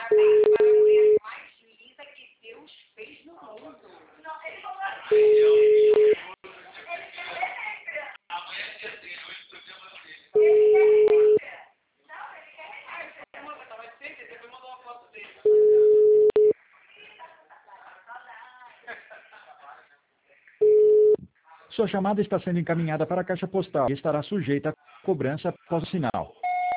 Sua chamada está sendo encaminhada para a caixa postal e estará sujeita a cobrança após o sinal.